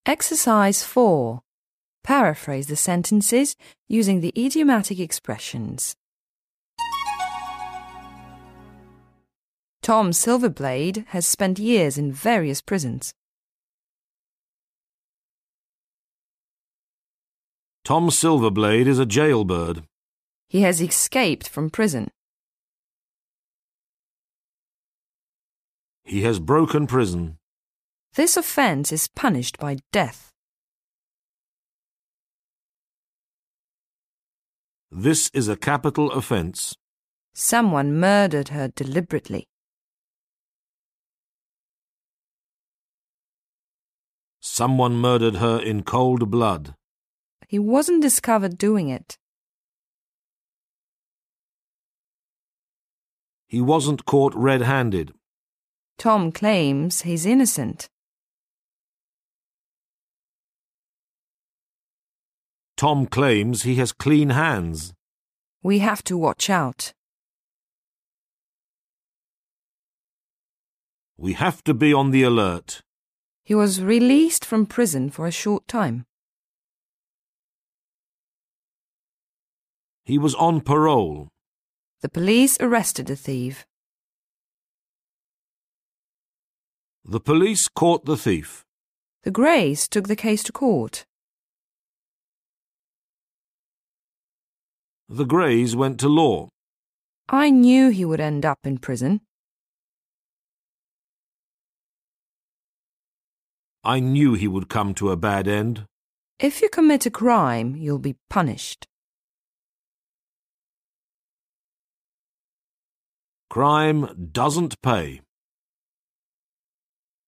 Exercise 4. Paraphrase the sentences using the idiomatic expressions. Tom Silverblade has spent years in various prisons. Tom Silverblade is a jailbird. He has escaped from prison. He has broken prison. This offence is punished by death. This is a capital offence. Someone murdered her deliberately. Someone murdered her in cold blood. He wasn't discovered doing it. He wasn't caught red-handed. Tom claims he's innocent. Tom claims he has clean hands. We have to watch out. We have to be on the alert. He was released from prison for a short time. He was on parole. The police arrested the thief. The police caught the thief. The Greys took the case to court. The Greys went to law. I knew he would end up in prison. I knew he would come to a bad end. If you commit a crime, you'll be punished. Crime doesn't pay.